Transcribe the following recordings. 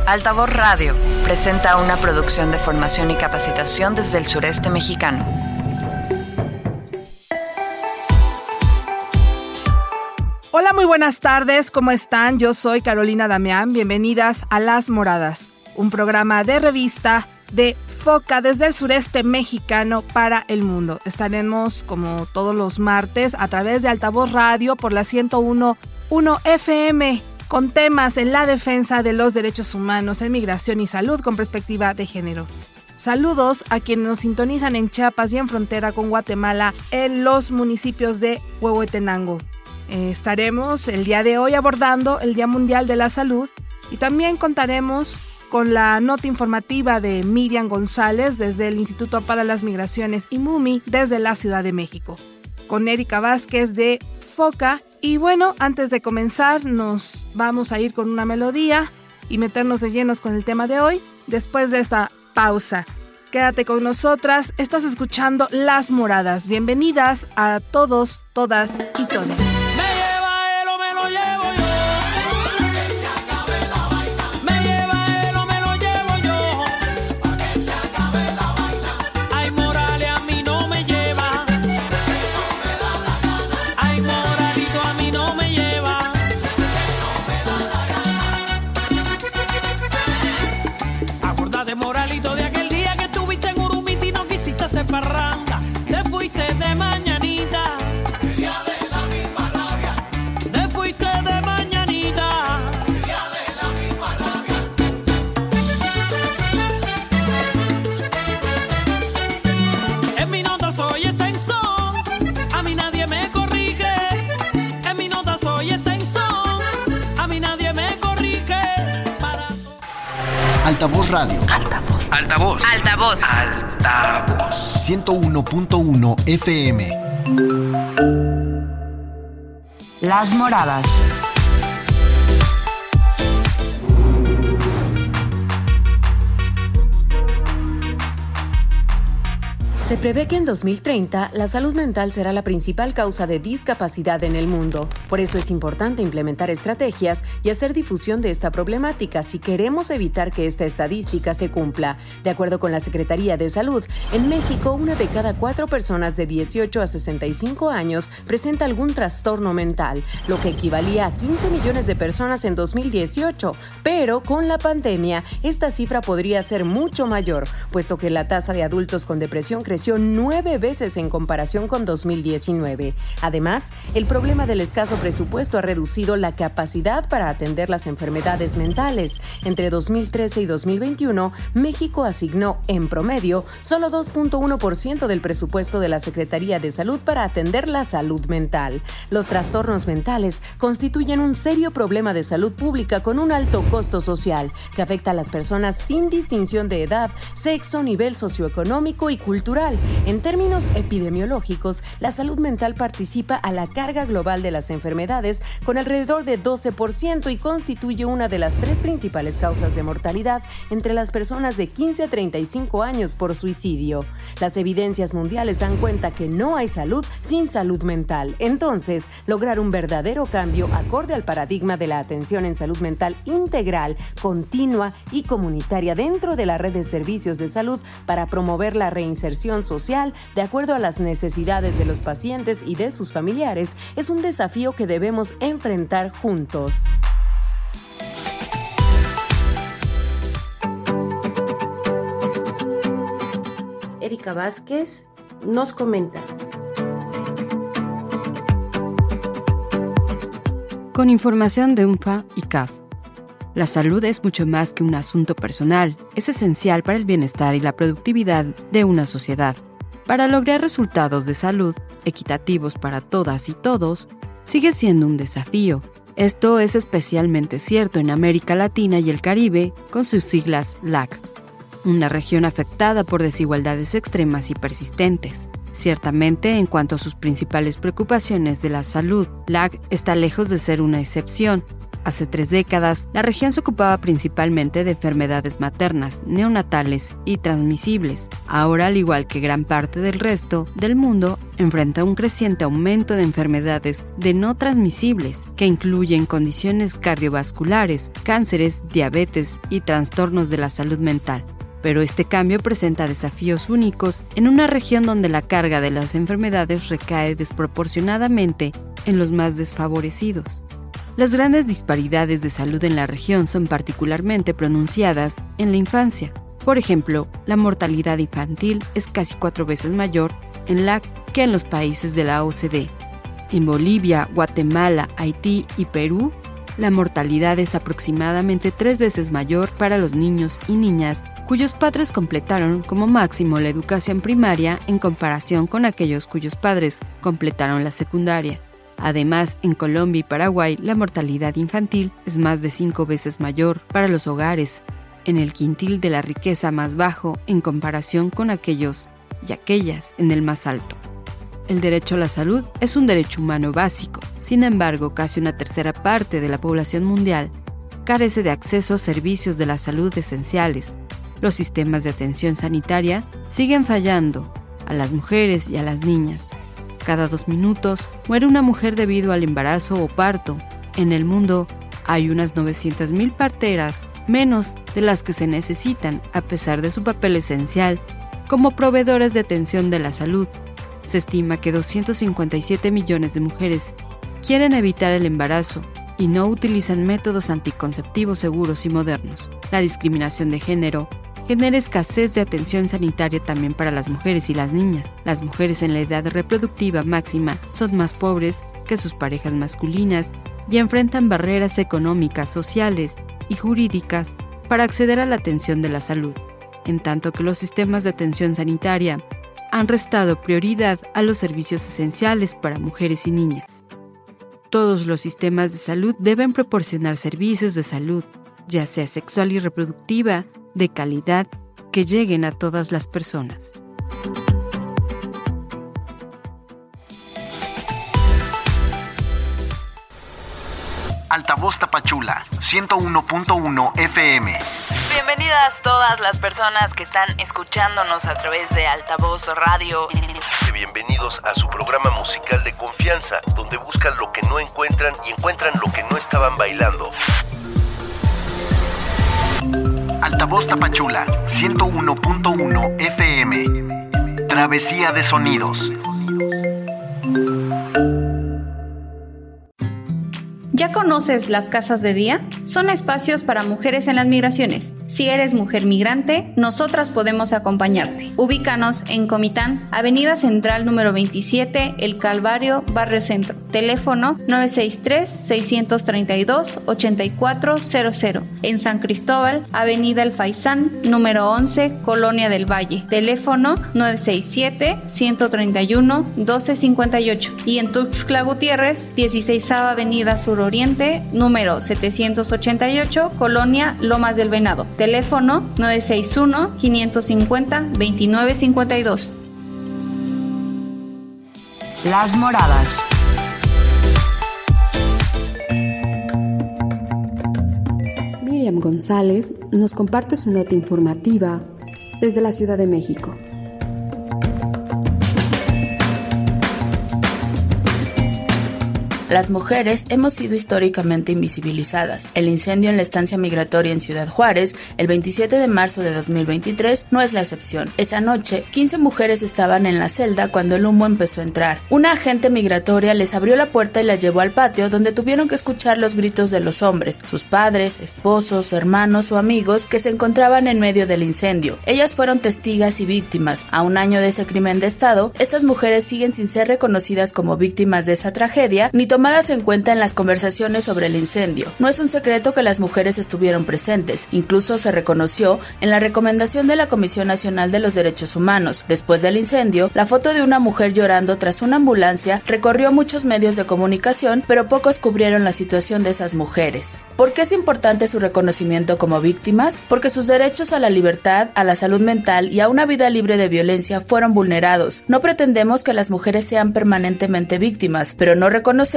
Altavoz Radio presenta una producción de formación y capacitación desde el sureste mexicano. Hola, muy buenas tardes, ¿cómo están? Yo soy Carolina Damián, bienvenidas a Las Moradas, un programa de revista de FOCA desde el sureste mexicano para el mundo. Estaremos como todos los martes a través de Altavoz Radio por la 101.1 FM con temas en la defensa de los derechos humanos en migración y salud con perspectiva de género. Saludos a quienes nos sintonizan en Chiapas y en frontera con Guatemala en los municipios de Huehuetenango. Estaremos el día de hoy abordando el Día Mundial de la Salud y también contaremos con la nota informativa de Miriam González desde el Instituto para las Migraciones y MUMI desde la Ciudad de México, con Erika Vázquez de FOCA. Y bueno, antes de comenzar nos vamos a ir con una melodía y meternos de llenos con el tema de hoy después de esta pausa. Quédate con nosotras, estás escuchando Las Moradas. Bienvenidas a todos, todas y todes. Te fuiste de mañanita, sería de la misma rabia. Te fuiste de mañanita, sería de la misma rabia. En mi nota soy extensón, a mí nadie me corrige. En mi nota soy extensón, a mí nadie me corrige. Altavoz Radio. Altavoz. 101.1 FM. Las Moradas. Se prevé que en 2030 la salud mental será la principal causa de discapacidad en el mundo. Por eso es importante implementar estrategias y hacer difusión de esta problemática si queremos evitar que esta estadística se cumpla. De acuerdo con la Secretaría de Salud, en México 1 de cada 4 personas de 18 a 65 años presenta algún trastorno mental, lo que equivalía a 15 millones de personas en 2018. Pero con la pandemia, esta cifra podría ser mucho mayor, puesto que la tasa de adultos con depresión creció 9 veces en comparación con 2019. Además, el problema del escaso presupuesto ha reducido la capacidad para atender las enfermedades mentales. Entre 2013 y 2021, México asignó, en promedio, solo 2.1% del presupuesto de la Secretaría de Salud para atender la salud mental. Los trastornos mentales constituyen un serio problema de salud pública con un alto costo social que afecta a las personas sin distinción de edad, sexo, nivel socioeconómico y cultural. En términos epidemiológicos, la salud mental participa a la carga global de las enfermedades con alrededor de 12% y constituye una de las 3 principales causas de mortalidad entre las personas de 15 a 35 años por suicidio. Las evidencias mundiales dan cuenta que no hay salud sin salud mental. Entonces, lograr un verdadero cambio acorde al paradigma de la atención en salud mental integral, continua y comunitaria dentro de la red de servicios de salud para promover la reinserción social de acuerdo a las necesidades de los pacientes y de sus familiares es un desafío que debemos enfrentar juntos. Erika Vázquez nos comenta. Con información de UNPA y CAF. La salud es mucho más que un asunto personal, es esencial para el bienestar y la productividad de una sociedad. Para lograr resultados de salud equitativos para todas y todos, sigue siendo un desafío. Esto es especialmente cierto en América Latina y el Caribe, con sus siglas LAC, una región afectada por desigualdades extremas y persistentes. Ciertamente, en cuanto a sus principales preocupaciones de la salud, LAC está lejos de ser una excepción. Hace 3 décadas, la región se ocupaba principalmente de enfermedades maternas, neonatales y transmisibles. Ahora, al igual que gran parte del resto del mundo, enfrenta un creciente aumento de enfermedades de no transmisibles, que incluyen condiciones cardiovasculares, cánceres, diabetes y trastornos de la salud mental. Pero este cambio presenta desafíos únicos en una región donde la carga de las enfermedades recae desproporcionadamente en los más desfavorecidos. Las grandes disparidades de salud en la región son particularmente pronunciadas en la infancia. Por ejemplo, la mortalidad infantil es casi 4 veces mayor en LAC que en los países de la OCDE. En Bolivia, Guatemala, Haití y Perú, la mortalidad es aproximadamente 3 veces mayor para los niños y niñas cuyos padres completaron como máximo la educación primaria en comparación con aquellos cuyos padres completaron la secundaria. Además, en Colombia y Paraguay, la mortalidad infantil es más de 5 veces mayor para los hogares en el quintil de la riqueza más bajo en comparación con aquellos y aquellas en el más alto. El derecho a la salud es un derecho humano básico. Sin embargo, casi una tercera parte de la población mundial carece de acceso a servicios de la salud esenciales. Los sistemas de atención sanitaria siguen fallando a las mujeres y a las niñas. Cada 2 minutos muere una mujer debido al embarazo o parto. En el mundo hay unas 900,000 parteras, menos de las que se necesitan, a pesar de su papel esencial como proveedores de atención de la salud. Se estima que 257 millones de mujeres quieren evitar el embarazo y no utilizan métodos anticonceptivos seguros y modernos. La discriminación de género genera escasez de atención sanitaria también para las mujeres y las niñas. Las mujeres en la edad reproductiva máxima son más pobres que sus parejas masculinas y enfrentan barreras económicas, sociales y jurídicas para acceder a la atención de la salud, en tanto que los sistemas de atención sanitaria han restado prioridad a los servicios esenciales para mujeres y niñas. Todos los sistemas de salud deben proporcionar servicios de salud, ya sea sexual y reproductiva, de calidad, que lleguen a todas las personas. Altavoz Tapachula, 101.1 FM. Bienvenidas todas las personas que están escuchándonos a través de Altavoz Radio. Bienvenidos a su programa musical de confianza, donde buscan lo que no encuentran y encuentran lo que no estaban bailando. Altavoz Tapachula, 101.1 FM. Travesía de sonidos. ¿Ya conoces las casas de día? Son espacios para mujeres en las migraciones. Si eres mujer migrante, nosotras podemos acompañarte. Ubícanos en Comitán, Avenida Central número 27, El Calvario, Barrio Centro. Teléfono 963-632-8400. En San Cristóbal, Avenida El Faisán, número 11, Colonia del Valle. Teléfono 967-131-1258. Y en Tuxtla Gutiérrez, 16ª Avenida Suroriente, número 788, Colonia Lomas del Venado. Teléfono 961-550-2952. Las Moradas. Miriam González nos comparte su nota informativa desde la Ciudad de México. Las mujeres hemos sido históricamente invisibilizadas. El incendio en la estancia migratoria en Ciudad Juárez, el 27 de marzo de 2023, no es la excepción. Esa noche, 15 mujeres estaban en la celda cuando el humo empezó a entrar. Una agente migratoria les abrió la puerta y las llevó al patio, donde tuvieron que escuchar los gritos de los hombres, sus padres, esposos, hermanos o amigos que se encontraban en medio del incendio. Ellas fueron testigas y víctimas. A un año de ese crimen de Estado, estas mujeres siguen sin ser reconocidas como víctimas de esa tragedia, ni tomadas en cuenta en las conversaciones sobre el incendio. No es un secreto que las mujeres estuvieron presentes, incluso se reconoció en la recomendación de la Comisión Nacional de los Derechos Humanos. Después del incendio, la foto de una mujer llorando tras una ambulancia recorrió muchos medios de comunicación, pero pocos cubrieron la situación de esas mujeres. ¿Por qué es importante su reconocimiento como víctimas? Porque sus derechos a la libertad, a la salud mental y a una vida libre de violencia fueron vulnerados. No pretendemos que las mujeres sean permanentemente víctimas, pero no reconocer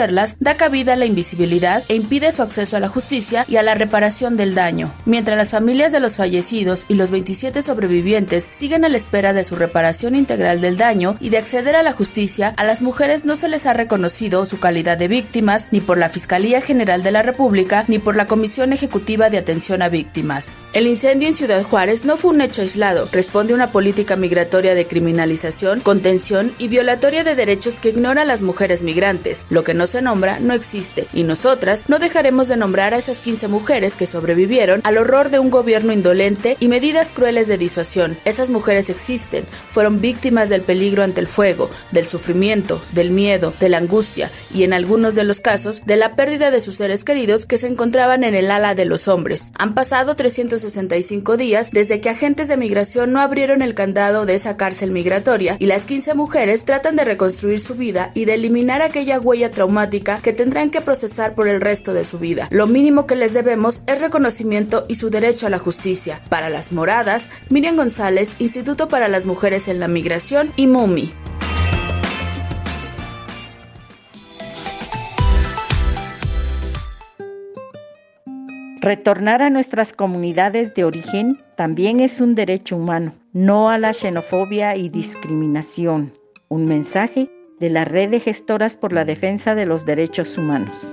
reconocerlas da cabida a la invisibilidad e impide su acceso a la justicia y a la reparación del daño. Mientras las familias de los fallecidos y los 27 sobrevivientes siguen a la espera de su reparación integral del daño y de acceder a la justicia, a las mujeres no se les ha reconocido su calidad de víctimas ni por la Fiscalía General de la República ni por la Comisión Ejecutiva de Atención a Víctimas. El incendio en Ciudad Juárez no fue un hecho aislado, responde a una política migratoria de criminalización, contención y violatoria de derechos que ignora a las mujeres migrantes. Lo que no se nombra no existe, y nosotras no dejaremos de nombrar a esas 15 mujeres que sobrevivieron al horror de un gobierno indolente y medidas crueles de disuasión. Esas mujeres existen, fueron víctimas del peligro ante el fuego, del sufrimiento, del miedo, de la angustia y en algunos de los casos de la pérdida de sus seres queridos que se encontraban en el ala de los hombres. Han pasado 365 días desde que agentes de migración no abrieron el candado de esa cárcel migratoria y las 15 mujeres tratan de reconstruir su vida y de eliminar aquella huella traumática que tendrán que procesar por el resto de su vida. Lo mínimo que les debemos es reconocimiento y su derecho a la justicia. Para Las Moradas, Miriam González, Instituto para las Mujeres en la Migración y MUMI. Retornar a nuestras comunidades de origen también es un derecho humano, no a la xenofobia y discriminación. Un mensaje de la Red de Gestoras por la Defensa de los Derechos Humanos.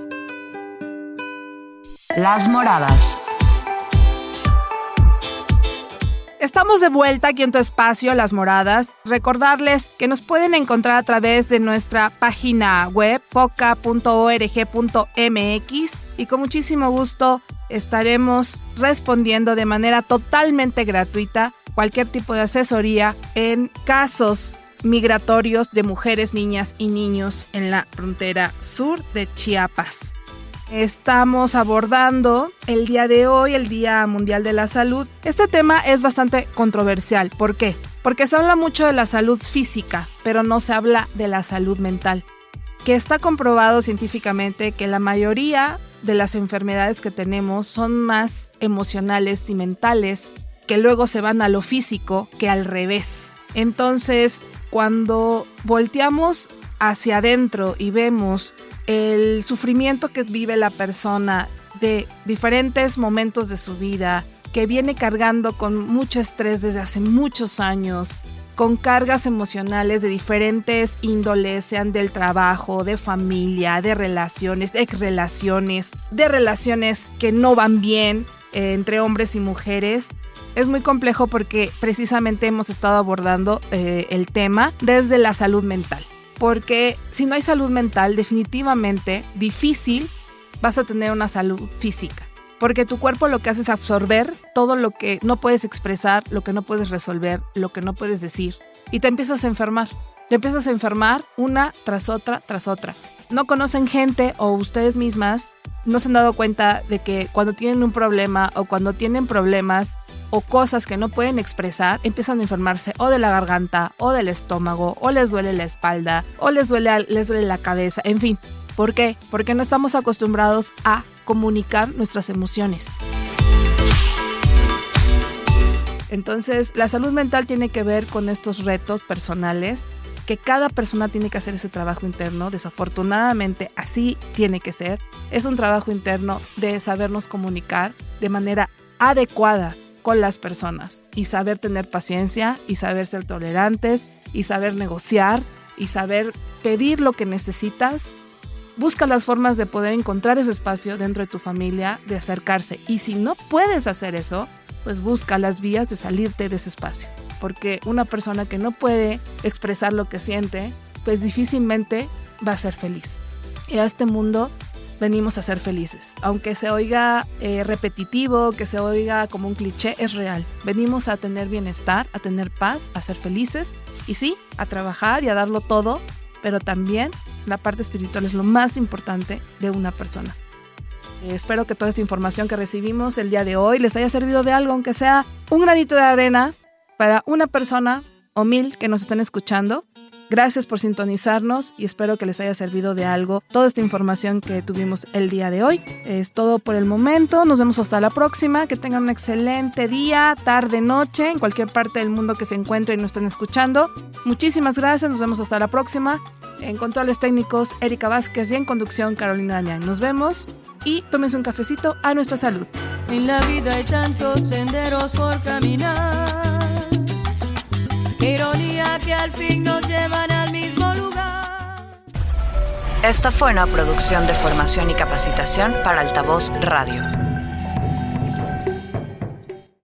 Las Moradas. Estamos de vuelta aquí en tu espacio, Las Moradas. Recordarles que nos pueden encontrar a través de nuestra página web foca.org.mx y con muchísimo gusto estaremos respondiendo de manera totalmente gratuita cualquier tipo de asesoría en casos migratorios de mujeres, niñas y niños en la frontera sur de Chiapas. Estamos abordando el día de hoy, el Día Mundial de la Salud. Este tema es bastante controversial. ¿Por qué? Porque se habla mucho de la salud física, pero no se habla de la salud mental. Que está comprobado científicamente que la mayoría de las enfermedades que tenemos son más emocionales y mentales, que luego se van a lo físico que al revés. Entonces, cuando volteamos hacia adentro y vemos el sufrimiento que vive la persona de diferentes momentos de su vida, que viene cargando con mucho estrés desde hace muchos años, con cargas emocionales de diferentes índoles, sean del trabajo, de familia, de relaciones, de exrelaciones, de relaciones que no van bien entre hombres y mujeres. Es muy complejo porque precisamente hemos estado abordando el tema desde la salud mental. Porque si no hay salud mental, definitivamente difícil vas a tener una salud física. Porque tu cuerpo lo que hace es absorber todo lo que no puedes expresar, lo que no puedes resolver, lo que no puedes decir. Y te empiezas a enfermar. Te empiezas a enfermar una tras otra, tras otra. No conocen gente o ustedes mismas no se han dado cuenta de que cuando tienen un problema o cuando tienen problemas o cosas que no pueden expresar, empiezan a enfermarse o de la garganta o del estómago o les duele la espalda o les duele la cabeza, en fin. ¿Por qué? Porque no estamos acostumbrados a comunicar nuestras emociones. Entonces, la salud mental tiene que ver con estos retos personales que cada persona tiene que hacer ese trabajo interno. Desafortunadamente, así tiene que ser. Es un trabajo interno de sabernos comunicar de manera adecuada con las personas y saber tener paciencia y saber ser tolerantes y saber negociar y saber pedir lo que necesitas. Busca las formas de poder encontrar ese espacio dentro de tu familia, de acercarse. Y si no puedes hacer eso, pues busca las vías de salirte de ese espacio. Porque una persona que no puede expresar lo que siente, pues difícilmente va a ser feliz. Y a este mundo venimos a ser felices. Aunque se oiga repetitivo, que se oiga como un cliché, es real. Venimos a tener bienestar, a tener paz, a ser felices y sí, a trabajar y a darlo todo, pero también la parte espiritual es lo más importante de una persona. Espero que toda esta información que recibimos el día de hoy les haya servido de algo, aunque sea un granito de arena para una persona o 1000 que nos están escuchando. Gracias por sintonizarnos y espero que les haya servido de algo toda esta información que tuvimos el día de hoy. Es todo por el momento. Nos vemos hasta la próxima. Que tengan un excelente día, tarde, noche, en cualquier parte del mundo que se encuentren y nos estén escuchando. Muchísimas gracias. Nos vemos hasta la próxima. En controles técnicos, Erika Vázquez, y en conducción, Carolina Damián. Nos vemos y tómense un cafecito a nuestra salud. En la vida hay tantos senderos por caminar. Qué ironía que al fin nos llevan al mismo lugar. Esta fue una producción de Formación y Capacitación para Altavoz Radio.